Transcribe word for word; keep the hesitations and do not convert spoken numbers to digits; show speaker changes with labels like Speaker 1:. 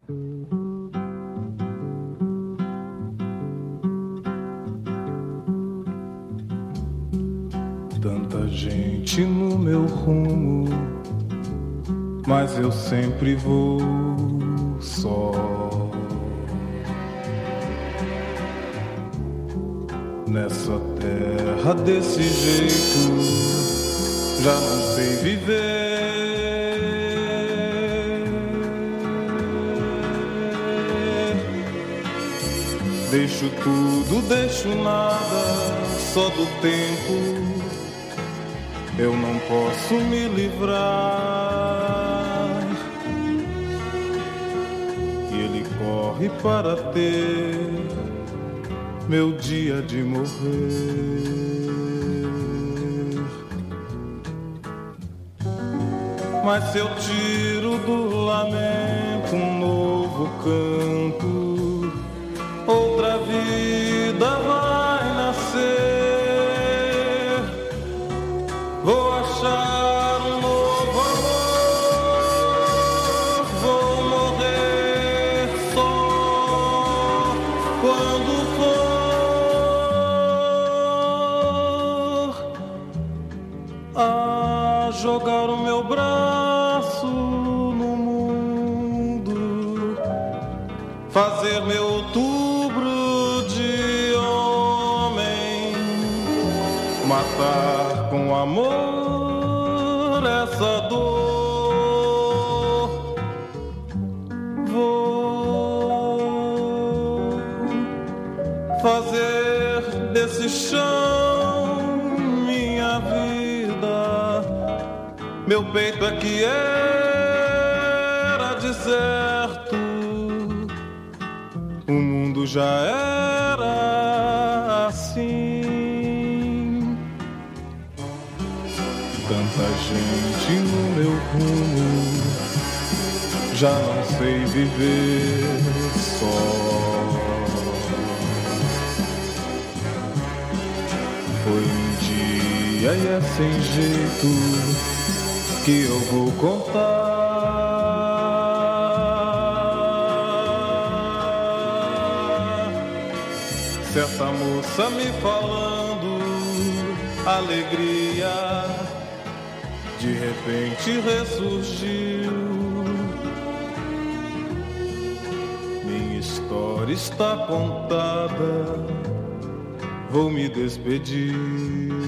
Speaker 1: Tanta gente no meu rumo, mas eu sempre vou só. Nessa terra desse jeito, já não sei viver. Deixo tudo, deixo nada, só do tempo eu não posso me livrar. E ele corre para ter meu dia de morrer. Mas se eu tiro do lamento um novo canto, outra vida vai nascer. Vou achar um novo amor, vou morrer só quando for a jogar o meu braço no mundo, fazer meu outubro de homem, matar com amor essa dor. Vou fazer desse chão minha vida. Meu peito é que era deserto, o mundo já era assim. Tanta gente no meu rumo, já não sei viver só. Foi um dia e é sem jeito que eu vou contar. Certa moça me falando alegria, de repente ressurgiu. Minha história está contada, vou me despedir.